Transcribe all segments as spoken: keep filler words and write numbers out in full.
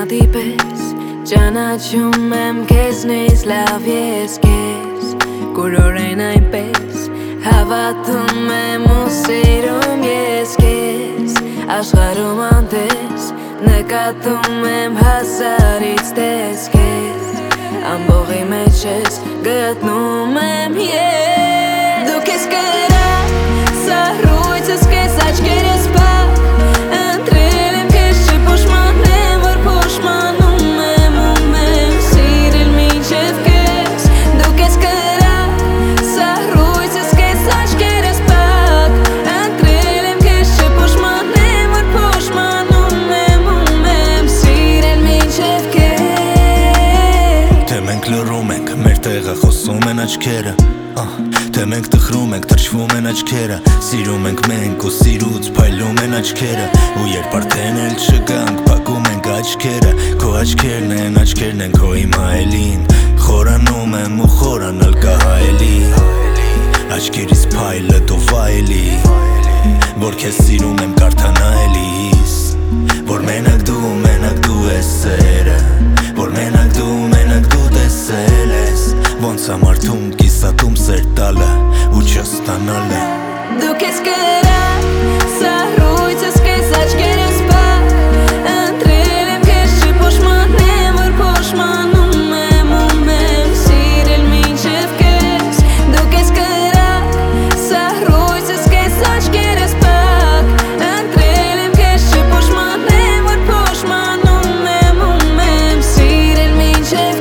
Կրկնատի պես ճանաչում եմ քեզնից լավ ես քեզ Կուրորեն այնպես հավատում եմ ու սիրում ես քեզ Աշխարհում անտես նկատում եմ հազարից տես քեզ Ամբողի մեջ ես գտնում եմ ես Դու քեզ կրակ սահրույցս քեզ աչքերս պակ Ընտրել եմ քեզ չփոշմանեմ որ փոշմանում եմ ու եմ սիրել մինչև քեզ Դու քեզ կրակ սահրույցս քեզ աչքերս պակ Ընտրել եմ քեզ չփոշմանեմ որ փոշմանում եմ ու եմ սիրել մինչև քեզ Թե մենք լռում ենք, մեր տեղը խոսում են աչքերը Թե մենք տխրում ենք, թրջվում են աչքերը Սիրում ենք մենք ու սիրուց փայլում են աչքերը Ու երբ արդեն էլ չգանք, փակում ենք աչքերը Քո աչքերն են, աչքերն են քո հիմա էլին Խորանում եմ ու խորանալ կահայելի Աչքերիս փայլը դու վայելի Որ քեզ սիրում եմ կարդանայելիս Որ մենակ դու, մենակ դու ես սերը Որ մենակ դու, մենակ դու տեսել ես Ոնց ամարդում կիսատում սեր տալը ու չստանալը Դու քեզ կրակ սահրույցս քեզ աչքերս պակ Ընտրել եմ քեզ չփոշմանեմ որ փոշմանում եմ ու եմ սիրել մինչև քեզ Դու քեզ կրակ սահրույցս քեզ աչքերս պակ Ընտրել եմ քեզ չփոշմանեմ որ փոշմանում եմ ու եմ սիրել մինչև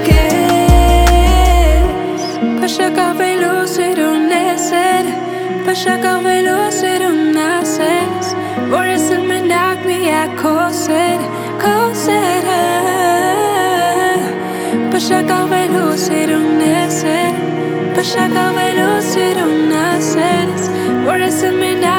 քեզ Փշակավելու սիրուն ես էր Փշակավելու սիրուն ասես Որ ես էլ մենակ միակ քո սեր Քո սերը Փշակավելու սիրուն ես էր Փշակավելու սիրուն ասես Որ ես էլ մենակ